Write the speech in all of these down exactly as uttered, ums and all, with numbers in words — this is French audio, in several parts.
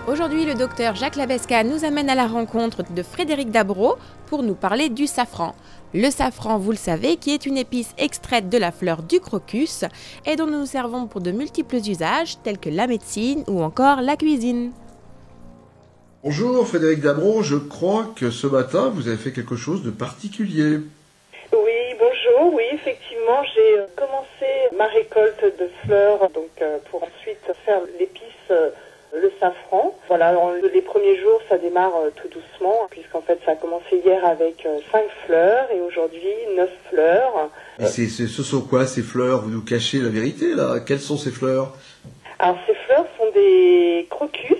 Aujourd'hui, le docteur Jacques Labesca nous amène à la rencontre de Frédéric Dabro pour nous parler du safran. Le safran, vous le savez, qui est une épice extraite de la fleur du crocus et dont nous nous servons pour de multiples usages tels que la médecine ou encore la cuisine. Bonjour Frédéric Dabro, je crois que ce matin vous avez fait quelque chose de particulier. Oui, bonjour, oui, effectivement, j'ai commencé ma récolte de fleurs donc, euh, pour ensuite faire l'épice, euh, le safran. Voilà, en, les premiers jours, ça démarre euh, tout doucement, puisqu'en fait, ça a commencé hier avec euh, cinq fleurs et aujourd'hui neuf fleurs. Et c'est, c'est, ce sont quoi ces fleurs? Vous nous cachez la vérité là. Quelles sont ces fleurs? Alors, ces fleurs sont des crocus.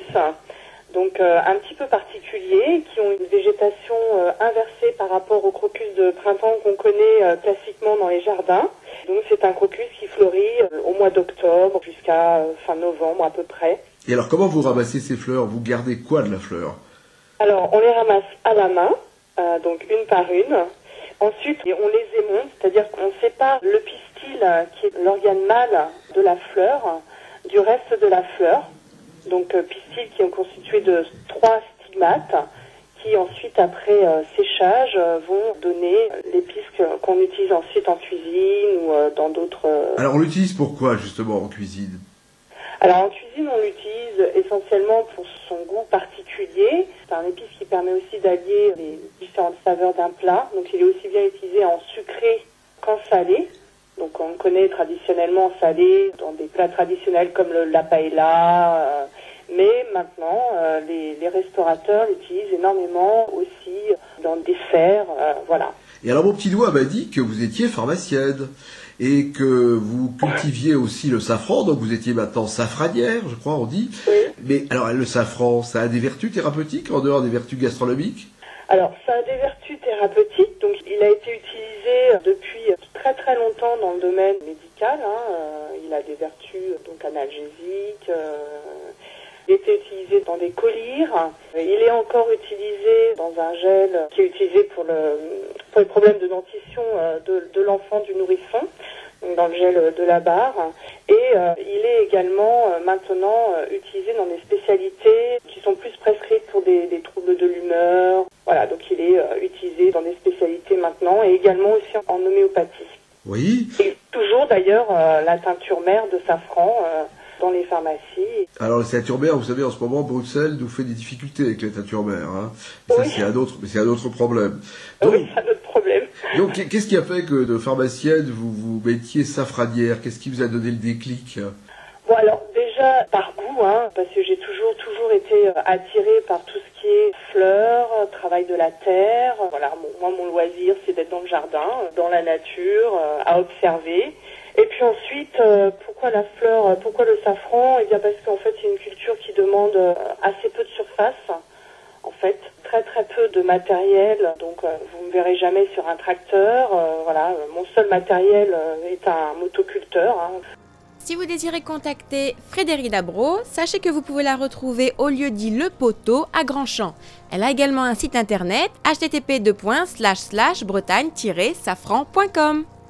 Donc euh, un petit peu particuliers, qui ont une végétation euh, inversée par rapport au crocus de printemps qu'on connaît euh, classiquement dans les jardins. Donc c'est un crocus qui fleurit euh, au mois d'octobre jusqu'à euh, fin novembre à peu près. Et alors comment vous ramassez ces fleurs? Vous gardez quoi de la fleur? Alors on les ramasse à la main, euh, donc une par une. Ensuite on les émonte, c'est-à-dire qu'on sépare le pistil, euh, qui est l'organe mâle de la fleur, du reste de la fleur. Donc euh, pistils qui sont constitués de trois stigmates qui ensuite après euh, séchage euh, vont donner l'épice qu'on utilise ensuite en cuisine ou euh, dans d'autres... Euh... Alors on l'utilise pourquoi justement en cuisine? Alors en cuisine on l'utilise essentiellement pour son goût particulier. C'est un épice qui permet aussi d'allier les différentes saveurs d'un plat. Donc il est aussi bien utilisé en sucré qu'en salé. Donc on le connaît traditionnellement salé dans des plats traditionnels comme le, la paella, euh, mais maintenant euh, les, les restaurateurs l'utilisent énormément aussi dans le dessert, euh, voilà. Et alors mon petit doigt m'a dit que vous étiez pharmacienne et que vous cultiviez aussi le safran, donc vous étiez maintenant safranière, je crois on dit. Oui. Mais alors le safran, ça a des vertus thérapeutiques en dehors des vertus gastronomiques? Alors ça a des vertus thérapeutiques, donc il a été utilisé depuis très très longtemps dans le domaine médical, hein. euh, il a des vertus donc analgésiques, euh, il a été utilisé dans des collyres, il est encore utilisé dans un gel qui est utilisé pour, le, pour les problèmes de dentition euh, de, de l'enfant, du nourrisson, donc dans le gel de la barre, et euh, il est également euh, maintenant euh, utilisé dans des spécialités qui sont plus prescrites pour des, des troubles de l'humeur. Voilà, donc il est euh, utilisé dans des spécialités maintenant et également aussi en homéopathie. Oui. Et toujours d'ailleurs euh, la teinture mère de safran euh, dans les pharmacies. Alors la teinture mère, vous savez, en ce moment, Bruxelles nous fait des difficultés avec la teinture mère. Hein. Mais oui. ça, c'est un autre, mais c'est un autre problème. Donc, oui, c'est un autre problème. Donc, qu'est-ce qui a fait que de pharmacienne, vous vous mettiez safranière? Qu'est-ce qui vous a donné le déclic? Bon, alors déjà par goût, hein, parce que j'ai toujours toujours été attirée par tout ce qui est fleurs, travail de la terre. Voilà, mon, moi mon loisir c'est d'être dans le jardin, dans la nature, euh, à observer. Et puis ensuite, euh, pourquoi la fleur, pourquoi le safran? Eh bien parce qu'en fait c'est une culture qui demande euh, assez peu de surface. En fait, très très peu de matériel, donc euh, vous me verrez jamais sur un tracteur. Euh, voilà, mon seul matériel euh, est un motoculteur. Hein. Si vous désirez contacter Frédéric Dabro, sachez que vous pouvez la retrouver au lieu dit Le Poteau à Grandchamp. Elle a également un site internet h t t p deux slash slash bretagne tiret safran point com.